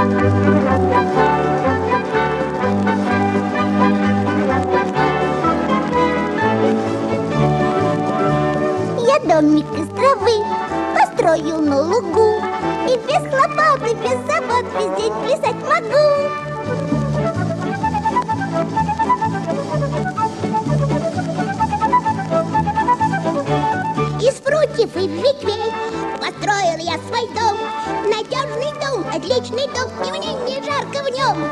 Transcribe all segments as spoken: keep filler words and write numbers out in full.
Я домик из травы построил на лугу, и без хлопот, и без забот весь день плясать могу. Из прутьев и ветвей построил я свой дом. Надежный дом, отличный дом, и мне не жарко в нем.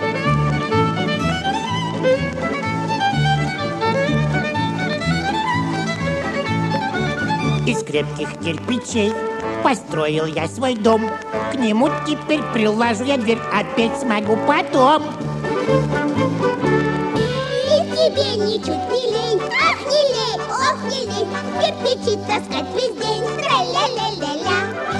Из крепких кирпичей построил я свой дом. К нему теперь приложу я дверь, опять смогу потом. И тебе ничуть не лень, ах, не лень, ох, не лень, кирпичи таскать весь день, тра-ля-ля-ля-ля.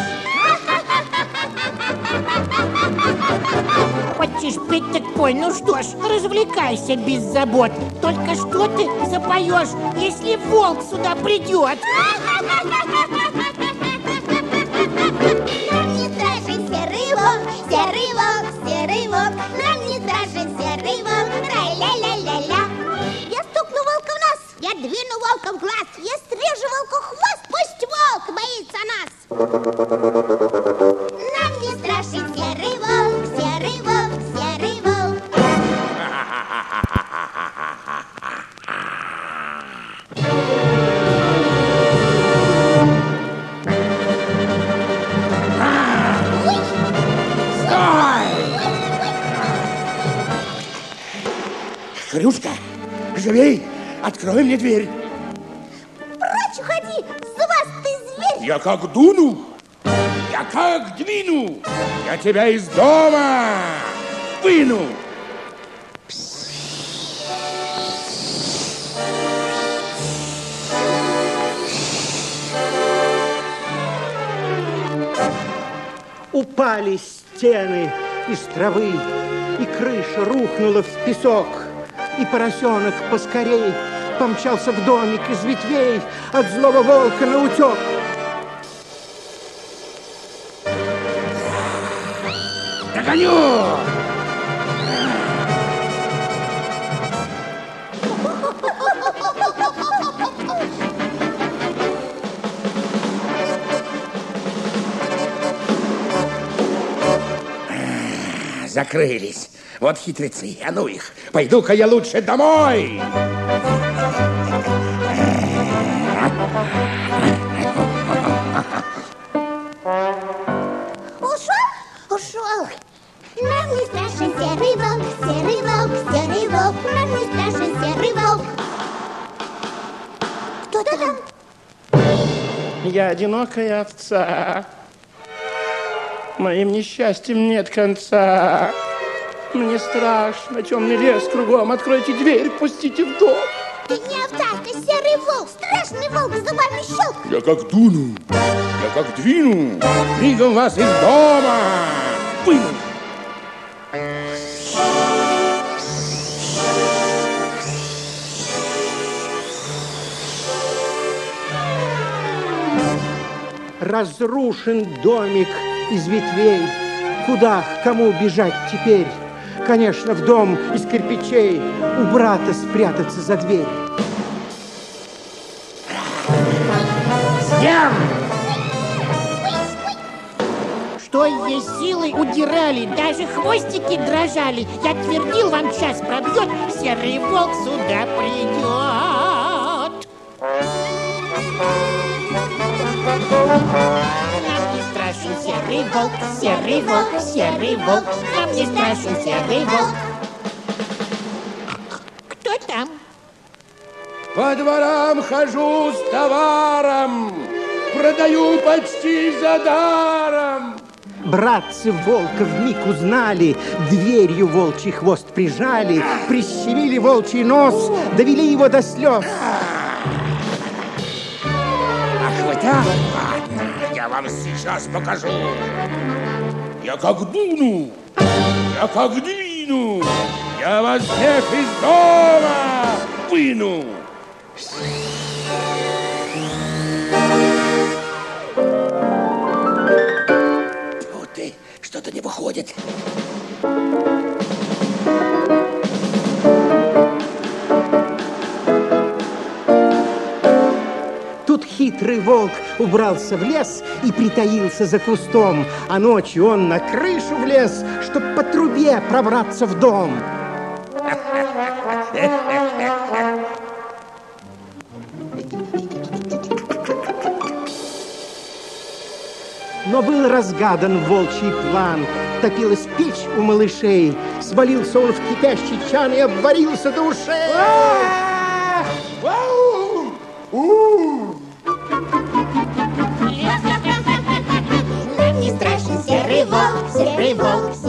Хочешь петь, так пой, ну что ж, развлекайся без забот. Только что ты запоешь, если волк сюда придет? Нам не страшен серый волк, серый волк, серый волк. Нам не страшен серый волк, тра-ля-ля-ля-ля. Я стукну волка в нос, я двину волка в глаз, я срежу волку хвост, пусть волк боится нас. Нам не страшен серый волк, серый волк, серый волк. Хрюшка, живей, открой мне дверь. Прочь уходи, зубастый зверь. Я как дуну, я как двину, я тебя из дома выну. Упали стены из травы, и крыша рухнула в песок, и поросенок поскорей помчался в домик из ветвей от злого волка на утек. Догоню! Закрылись. Вот хитрецы, а ну их. Пойду-ка я лучше домой. Ушел? Ушел. Нам не страшен серый волк, серый волк, серый волк. Нам не страшен серый волк. Кто там? Я одинокая овца. Моим несчастьем нет конца. Мне страшно, темный лес кругом. Откройте дверь, пустите в дом. Ты не овца, ты серый волк, страшный волк, зубами щелк. Я как дуну, я как двину, мигом вас из дома выну. Разрушен домик из ветвей. Куда, к кому бежать теперь? Конечно, в дом из кирпичей, у брата спрятаться за дверь. Съем! Что есть силы, удирали, даже хвостики дрожали. Я твердил, вам час пробьет, серый волк сюда придет. Нам не страшен серый волк, серый волк, серый волк. Нам не страшен серый волк. Кто там? По дворам хожу с товаром, продаю почти за даром. Братцы волка вмиг узнали, дверью волчий хвост прижали, прищемили волчий нос, довели его до слез. Ах, вы так? Ладно, я вам сейчас покажу. Я как дуну, я как двину, я вас всех из дома выну. Тьфу ты, что-то не выходит. Тут хитрый волк убрался в лес и притаился за кустом, а ночью он на крышу влез, чтоб по трубе пробраться в дом. Но был разгадан волчий план. Топилась печь у малышей, свалился он в кипящий чан и обварился до ушей. Нам не страшен серый волк, серый волк,